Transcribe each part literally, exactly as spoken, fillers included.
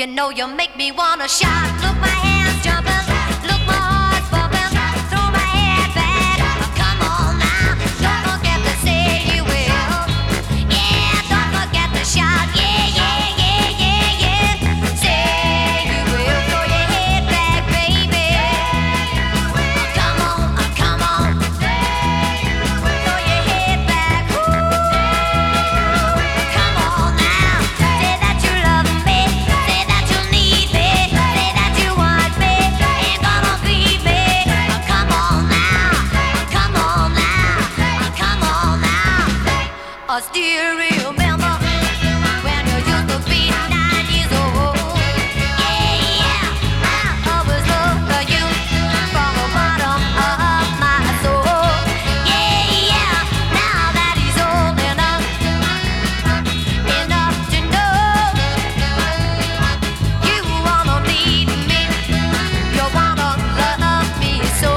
You know you make me wanna shout. Look, my hands jumping. Look, my heart's bumping. Throw my head back. Come on now. Don't forget to say you will. Yeah, don't forget to shout. Yeah, yeah, yeah, yeah, yeah. Say you will. Throw your head back, baby. Come on, uh, come on. Throw your head back. Ooh. Come on now. Say that you love me. Say that you need me. Say that you want me. Ain't gonna leave me. Uh, come on now. Uh, come on now. Uh, come on now. I still remember when you used to be nine years old. Yeah, yeah. I always loved you from the bottom of my soul. Yeah, yeah. Now that he's old enough, enough to know you wanna need me, you wanna love me so.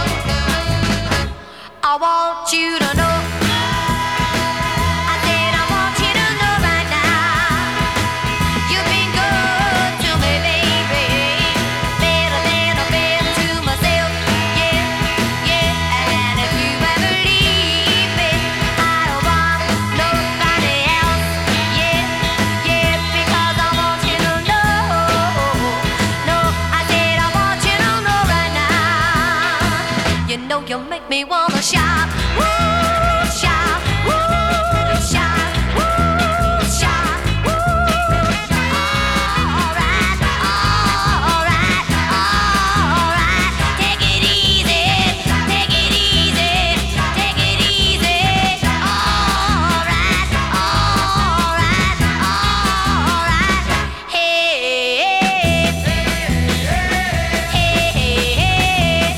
I want you to know. I said I want you to know right now. You've been good to me, baby. Better than I've been to myself. Yeah, yeah. And if you ever leave me, I don't want nobody else. Yeah, yeah. Because I want you to know. No, I said I want you to know right now. You know you make me wanna shout. Woo, shout. Woo, shout. Woo, shout. Woo. All right, all right, all right. Take it easy, take it easy, take it easy. All right, all right, all right. Hey, hey, hey, hey,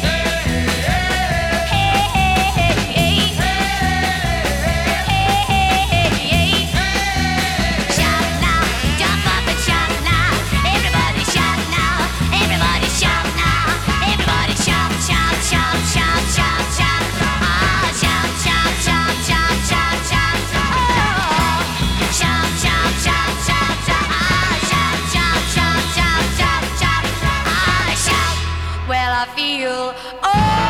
shout now, jump up and shout now. Everybody shout now, everybody shout now. Everybody shout, shout, shout, shout, shout, shout. Ah, shout, shout, shout, shout, shout, shout. Oh, shout, shout, shout, shout, shout. Ah, shout, shout, shout, shout, shout, shout, shout. Ah, shout. Well, I feel. Oh.